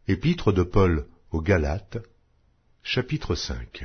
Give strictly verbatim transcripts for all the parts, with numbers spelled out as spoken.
Épître de Paul aux Galates, chapitre cinq.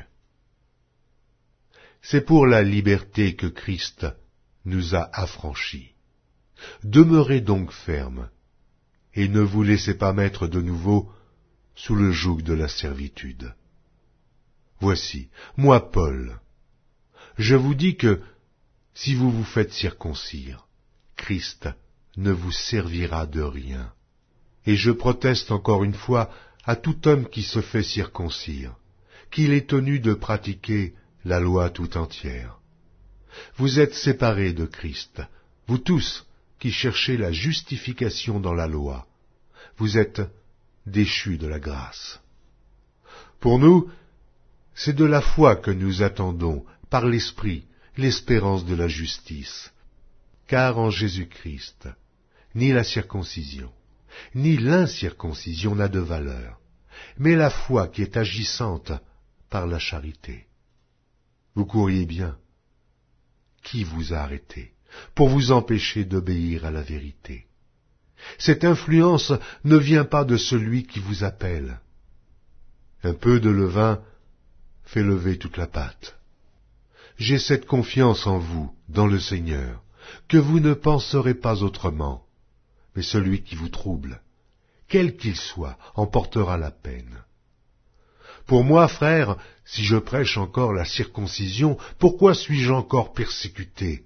C'est pour la liberté que Christ nous a affranchis. Demeurez donc fermes, et ne vous laissez pas mettre de nouveau sous le joug de la servitude. Voici, moi Paul, je vous dis que, si vous vous faites circoncire, Christ ne vous servira de rien. Et je proteste encore une fois à tout homme qui se fait circoncire, qu'il est tenu de pratiquer la loi tout entière. Vous êtes séparés de Christ, vous tous qui cherchez la justification dans la loi. Vous êtes déchus de la grâce. Pour nous, c'est de la foi que nous attendons, par l'Esprit, l'espérance de la justice. Car en Jésus-Christ, ni la circoncision, ni l'incirconcision n'a de valeur, mais la foi qui est agissante par la charité. Vous couriez bien. Qui vous a arrêté pour vous empêcher d'obéir à la vérité? Cette influence ne vient pas de celui qui vous appelle. Un peu de levain fait lever toute la pâte. J'ai cette confiance en vous, dans le Seigneur, que vous ne penserez pas autrement, mais celui qui vous trouble, quel qu'il soit, en portera la peine. Pour moi, frère, si je prêche encore la circoncision, pourquoi suis-je encore persécuté?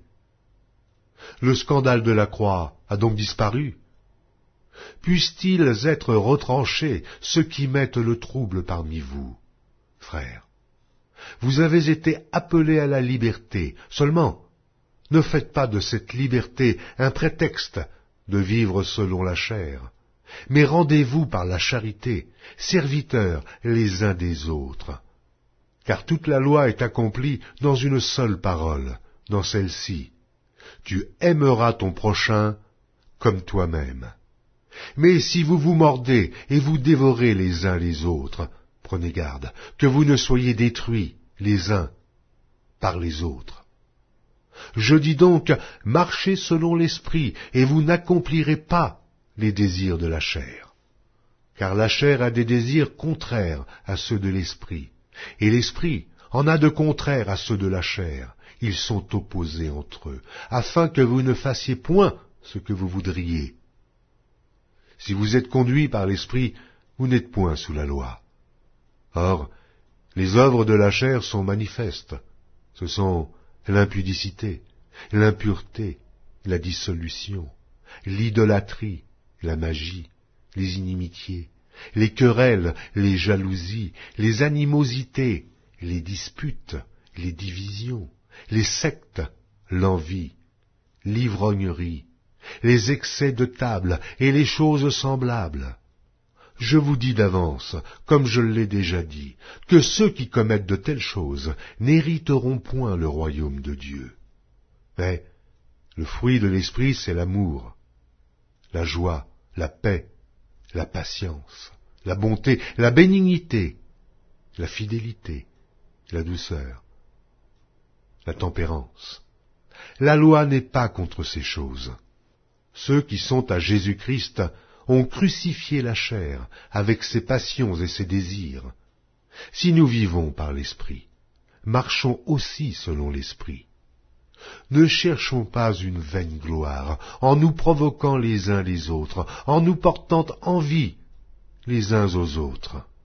Le scandale de la croix a donc disparu. Puissent-ils être retranchés, ceux qui mettent le trouble parmi vous? Frères, vous avez été appelés à la liberté, seulement ne faites pas de cette liberté un prétexte de vivre selon la chair, mais rendez-vous par la charité, serviteurs les uns des autres. Car toute la loi est accomplie dans une seule parole, dans celle-ci: tu aimeras ton prochain comme toi-même. Mais si vous vous mordez et vous dévorez les uns les autres, prenez garde que vous ne soyez détruits les uns par les autres. Je dis donc, marchez selon l'esprit, et vous n'accomplirez pas les désirs de la chair. Car la chair a des désirs contraires à ceux de l'esprit, et l'esprit en a de contraires à ceux de la chair. Ils sont opposés entre eux, afin que vous ne fassiez point ce que vous voudriez. Si vous êtes conduits par l'esprit, vous n'êtes point sous la loi. Or, les œuvres de la chair sont manifestes. Ce sont l'impudicité, l'impureté, la dissolution, l'idolâtrie, la magie, les inimitiés, les querelles, les jalousies, les animosités, les disputes, les divisions, les sectes, l'envie, l'ivrognerie, les excès de table et les choses semblables. Je vous dis d'avance, comme je l'ai déjà dit, que ceux qui commettent de telles choses n'hériteront point le royaume de Dieu. Mais le fruit de l'esprit, c'est l'amour, la joie, la paix, la patience, la bonté, la bénignité, la fidélité, la douceur, la tempérance. La loi n'est pas contre ces choses. Ceux qui sont à Jésus-Christ ont crucifié la chair avec ses passions et ses désirs. Si nous vivons par l'Esprit, marchons aussi selon l'Esprit. Ne cherchons pas une vaine gloire, en nous provoquant les uns les autres, en nous portant envie les uns aux autres.